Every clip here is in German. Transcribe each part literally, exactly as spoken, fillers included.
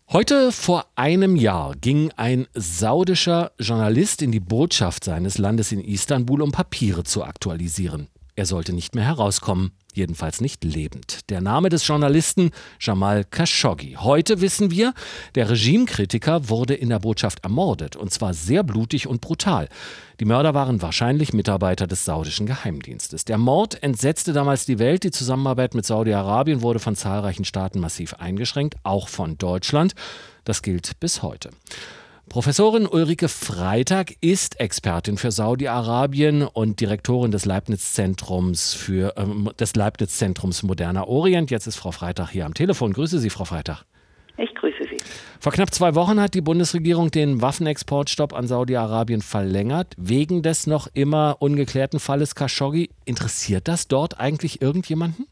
Heute vor einem Jahr ging ein saudischer Journalist in die Botschaft seines Landes in Istanbul, um Papiere zu aktualisieren. Er sollte nicht mehr herauskommen, jedenfalls nicht lebend. Der Name des Journalisten Jamal Khashoggi. Heute wissen wir, der Regimekritiker wurde in der Botschaft ermordet, und zwar sehr blutig und brutal. Die Mörder waren wahrscheinlich Mitarbeiter des saudischen Geheimdienstes. Der Mord entsetzte damals die Welt. Die Zusammenarbeit mit Saudi-Arabien wurde von zahlreichen Staaten massiv eingeschränkt, auch von Deutschland. Das gilt bis heute. Professorin Ulrike Freitag ist Expertin für Saudi-Arabien und Direktorin des Leibniz-Zentrums für ähm, des Leibniz-Zentrums Moderner Orient. Jetzt ist Frau Freitag hier am Telefon. Grüße Sie, Frau Freitag. Ich grüße Sie. Vor knapp zwei Wochen hat die Bundesregierung den Waffenexportstopp an Saudi-Arabien verlängert, wegen des noch immer ungeklärten Falles Khashoggi. Interessiert das dort eigentlich irgendjemanden?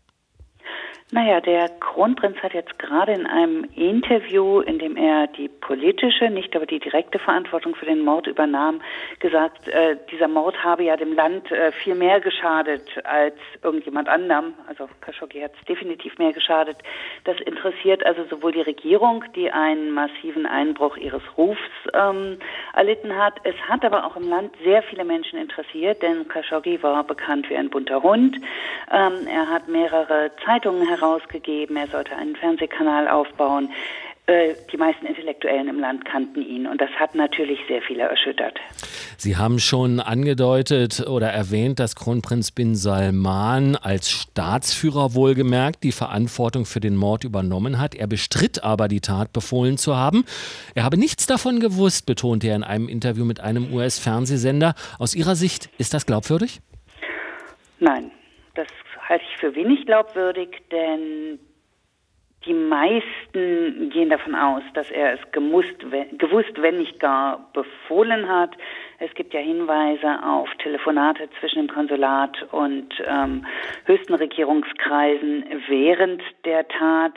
Naja, der Kronprinz hat jetzt gerade in einem Interview, in dem er die politische, nicht aber die direkte Verantwortung für den Mord übernahm, gesagt, äh, dieser Mord habe ja dem Land äh, viel mehr geschadet als irgendjemand anderem. Also Khashoggi hat es definitiv mehr geschadet. Das interessiert also sowohl die Regierung, die einen massiven Einbruch ihres Rufs ähm, erlitten hat. Es hat aber auch im Land sehr viele Menschen interessiert, denn Khashoggi war bekannt wie ein bunter Hund. Ähm, er hat mehrere Zeitungen herausgegeben, er sollte einen Fernsehkanal aufbauen. Äh, die meisten Intellektuellen im Land kannten ihn und das hat natürlich sehr viele erschüttert. Sie haben schon angedeutet oder erwähnt, dass Kronprinz bin Salman als Staatsführer wohlgemerkt die Verantwortung für den Mord übernommen hat. Er bestritt aber, die Tat befohlen zu haben. Er habe nichts davon gewusst, betonte er in einem Interview mit einem U S-Fernsehsender. Aus Ihrer Sicht, ist das glaubwürdig? Nein, das halte ich für wenig glaubwürdig, denn die meisten gehen davon aus, dass er es gemusst, gewusst, wenn nicht gar befohlen hat. Es gibt ja Hinweise auf Telefonate zwischen dem Konsulat und ähm, höchsten Regierungskreisen während der Tat.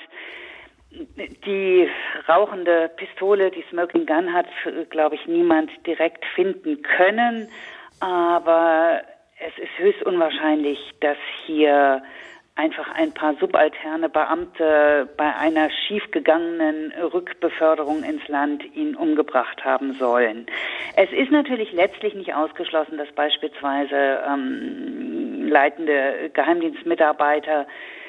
Die rauchende Pistole, die Smoking Gun, hat, glaube ich, niemand direkt finden können, aber es ist höchst unwahrscheinlich, dass hier einfach ein paar subalterne Beamte bei einer schiefgegangenen Rückbeförderung ins Land ihn umgebracht haben sollen. Es ist natürlich letztlich nicht ausgeschlossen, dass beispielsweise ähm, leitende Geheimdienstmitarbeiter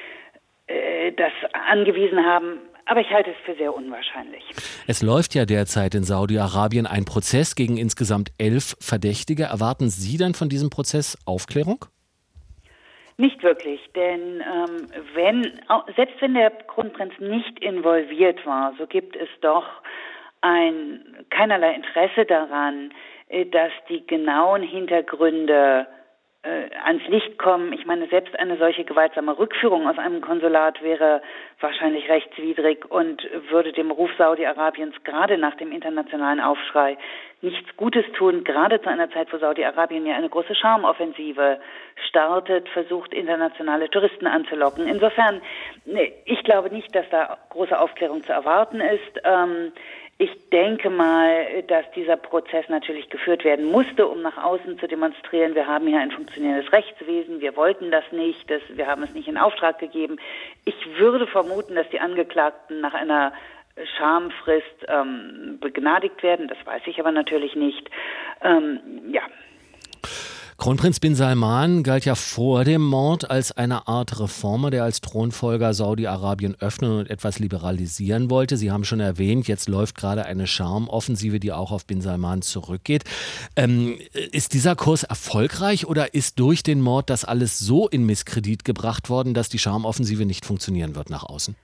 äh, das angewiesen haben. Aber ich halte es für sehr unwahrscheinlich. Es läuft ja derzeit in Saudi-Arabien ein Prozess gegen insgesamt elf Verdächtige. Erwarten Sie dann von diesem Prozess Aufklärung? Nicht wirklich, denn ähm, wenn, selbst wenn der Kronprinz nicht involviert war, so gibt es doch ein keinerlei Interesse daran, dass die genauen Hintergründe äh, ans Licht kommen. Ich meine, selbst eine solche gewaltsame Rückführung aus einem Konsulat wäre wahrscheinlich rechtswidrig und würde dem Ruf Saudi-Arabiens gerade nach dem internationalen Aufschrei nichts Gutes tun, gerade zu einer Zeit, wo Saudi-Arabien ja eine große Charmoffensive startet, versucht, internationale Touristen anzulocken. Insofern, ich glaube nicht, dass da große Aufklärung zu erwarten ist. Ähm, Ich denke mal, dass dieser Prozess natürlich geführt werden musste, um nach außen zu demonstrieren, wir haben hier ein funktionierendes Rechtswesen, wir wollten das nicht, das, wir haben es nicht in Auftrag gegeben. Ich würde vermuten, dass die Angeklagten nach einer Schamfrist ähm, begnadigt werden, das weiß ich aber natürlich nicht. Ähm, ja. Kronprinz bin Salman galt ja vor dem Mord als eine Art Reformer, der als Thronfolger Saudi-Arabien öffnen und etwas liberalisieren wollte. Sie haben schon erwähnt, jetzt läuft gerade eine Charmoffensive, die auch auf bin Salman zurückgeht. Ähm, ist dieser Kurs erfolgreich oder ist durch den Mord das alles so in Misskredit gebracht worden, dass die Charmoffensive nicht funktionieren wird nach außen?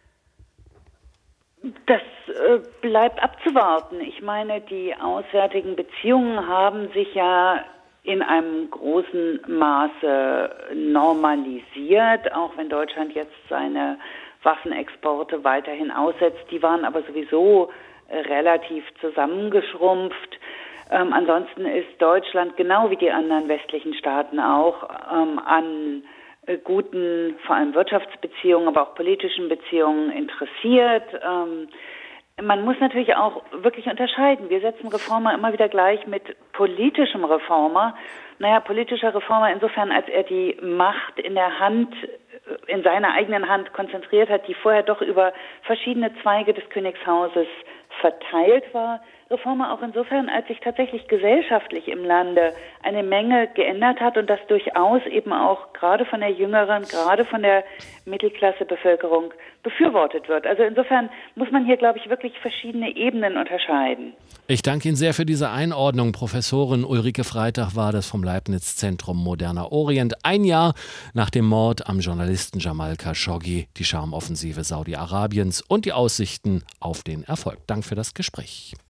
Das äh, bleibt abzuwarten. Ich meine, die auswärtigen Beziehungen haben sich ja in einem großen Maße normalisiert, auch wenn Deutschland jetzt seine Waffenexporte weiterhin aussetzt. Die waren aber sowieso relativ zusammengeschrumpft. Ähm, ansonsten ist Deutschland, genau wie die anderen westlichen Staaten auch, ähm, an äh, guten, vor allem Wirtschaftsbeziehungen, aber auch politischen Beziehungen interessiert. Ähm, Man muss natürlich auch wirklich unterscheiden. Wir setzen Reformer immer wieder gleich mit politischem Reformer. Naja, politischer Reformer insofern, als er die Macht in der Hand, in seiner eigenen Hand konzentriert hat, die vorher doch über verschiedene Zweige des Königshauses verteilt war. Reformer auch insofern, als sich tatsächlich gesellschaftlich im Lande eine Menge geändert hat und das durchaus eben auch gerade von der jüngeren, gerade von der Mittelklassebevölkerung befürwortet wird. Also insofern muss man hier, glaube ich, wirklich verschiedene Ebenen unterscheiden. Ich danke Ihnen sehr für diese Einordnung. Professorin Ulrike Freitag war das vom Leibniz-Zentrum Moderner Orient. Ein Jahr nach dem Mord am Journalisten Jamal Khashoggi, die Charmoffensive Saudi-Arabiens und die Aussichten auf den Erfolg. Dank für das Gespräch.